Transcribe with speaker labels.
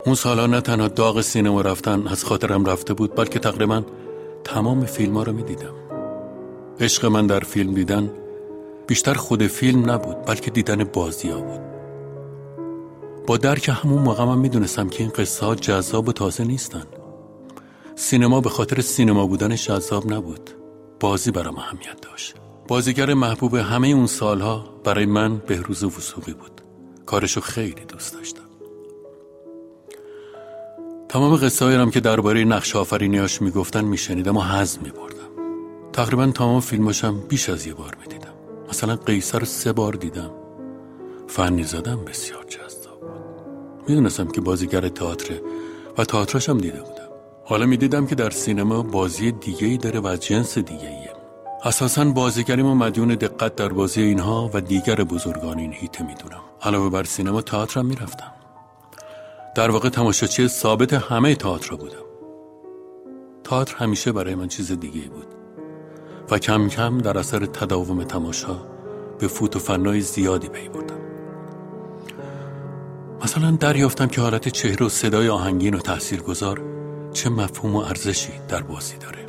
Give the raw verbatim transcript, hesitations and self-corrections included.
Speaker 1: اون سالا نه تنها داغ سینما رفتن از خاطرم رفته بود، بلکه تقریبا تمام فیلم ها رو می دیدم. عشق من در فیلم دیدن بیشتر خود فیلم نبود، بلکه دیدن بازی ها بود. با درک همون موقع من می دونستم که این قصه ها جذاب و تازه نیستن. سینما به خاطر سینما بودنش جذاب نبود، بازی برام اهمیت داشت. بازیگر محبوب همه اون سالها برای من بهروز وثوقی بود. کارشو خیلی دوست داشتم. تمام قصه هایم که درباره نقش آفرینیاش میگفتن میشنیدم و هضم میبردم. تقریبا تمام فیلماشم بیش از یه بار میدیدم. مثلا قیصر رو سه بار دیدم. فنی زدم بسیار جذاب بود. میدونستم که بازیگر تئاتر و تئاتراشم دیده بودم. حالا میدیدم که در سینما بازی دیگه‌ای داره و از جنس دیگه‌ایه. اساساً بازیگریمو مدیون دقت در بازی اینها و دیگر بزرگان این هیته میدونم. علاوه بر سینما تئاترم میرفتم. در واقع تماشاچی ثابت همه تئاتر بودم. تئاتر همیشه برای من چیز دیگه بود و کم کم در اثر تداوم تماشا به فوت و فنای زیادی پی بردم. مثلا دریافتم که حالت چهره و صدای آهنگین و تاثیرگذار چه مفهوم و ارزشی در بازی داره.